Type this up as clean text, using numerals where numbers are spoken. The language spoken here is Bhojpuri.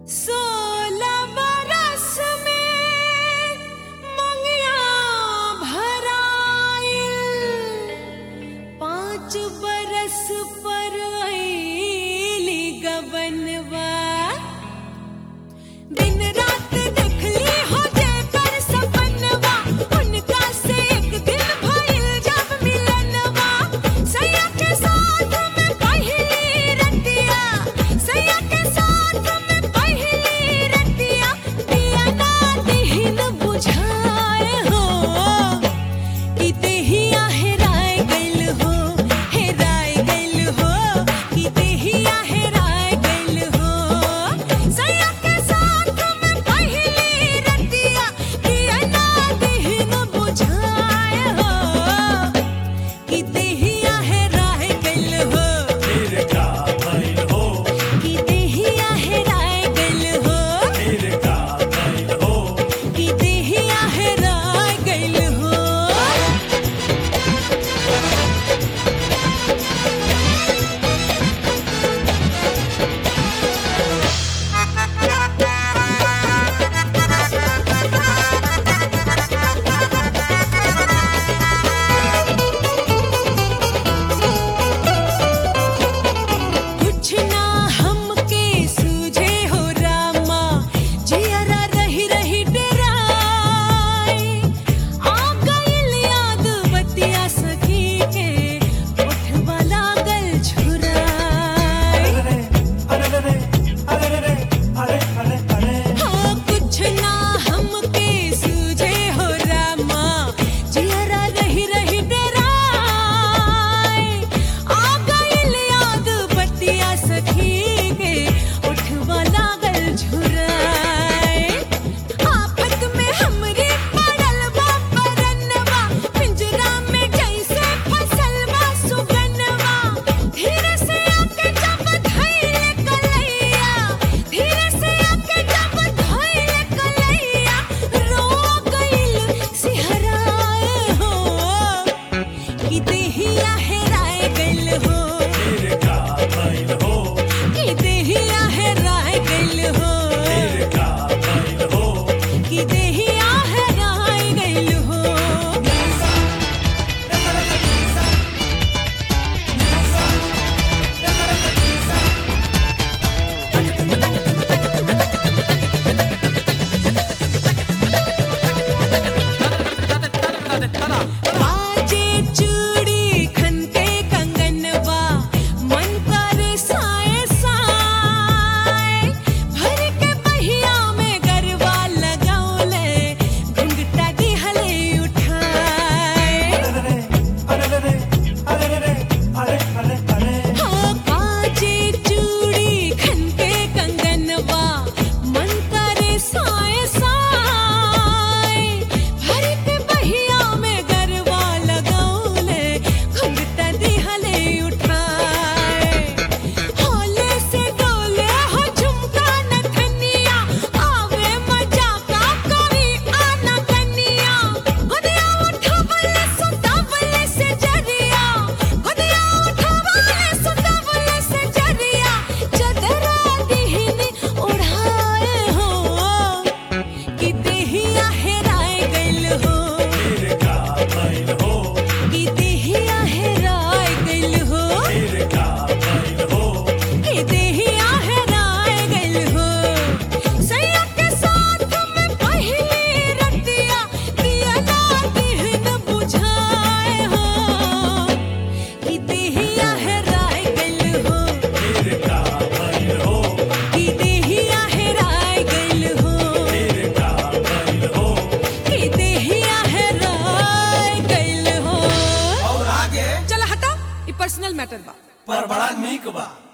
16 बरस में मंगिया भराइल, 5 बरस पर अइली गबनवा। दिन रात देखली हो जेकर सपनवा, उनका से एक दिन भइल जब मिलनवा। सैया के साथ में पहली रतिया, सैया के साथ में पहली रतिया, दिया ना दिहिन बुझाए हो कि देहिया हेराय गइल हो, हेराय गइल हो कि देहिया हेराय गइल हो। सैया के साथ में पहली रतिया, दिया ना दिहिन बुझाए हो कि देहिया हेराय गइल हो, फिर का भइल हो, कि देहिया हेराय गइल हो, फिर का भइल हो। कि देहिया हेराय गइल हो। कुछ ना हमके सूझे हो रामा, जियरा रही रही डराए। आ गइल याद बतिया सखी के, उठवा लागल झुराए। अरे अरे अरे अरे अरे अरे अरे हाँ, कुछ ना हमके सूझे हो रामा, जियरा रही रही डराए। आ गइल याद बतिया सखी के, उठवा लागल झुराए। आफत में हमरे पड़ल बा परनवा, पिंजरा में जैसे फसल बा सुगनवा। धीरे से आके जब धइले कलैया, धीरे से आके जब धइले कलैया, रो गइल सिहराए हो कि देहिया हेराय गइल हो, फिर का भइल हो, कि देहिया हेराय गइल हो, फिर का भइल हो। कि देहिया हेराय गइल हो। बाजे चूड़ी खनके कंगनवा, मन करे साए साए। भर के बहिया में गरबा लगौले, घुंघटा दिहले उठाए। अरे अरे अरे अरे अरे अरे हो बाजे चूड़ी खनके कंगनवा, मन करे साए साए। भर के बहिया में गरबा लगौले, घुंघटा दिहले उठाए। होले से डोले हो झुमका नथनिया, आवे मजा का करी आना कनिया। गोदिया उठवले सुतावले से जरिया, गोदिया उठवले सुतावले से जरिया। चदरा दिहिन ओढ़ाए हो कि देहिया हेराय गइल हो, फिर का भइल हो, कि देहिया हेराय गइल हो, फिर का भइल हो। कि देहिया हेराय गइल हो। सैया के साथ में पहली रतिया, दिया ना दिहिन बुझाए हो कि देहिया हेराय गइल हो, फिर का भइल हो, कि देहिया हेराय गइल हो, फिर का भइल हो। कि देहिया हेराय गइल हो। और आगे चल हटा, ई पर्सनल मैटर बा। पर बड़ा नीक बा।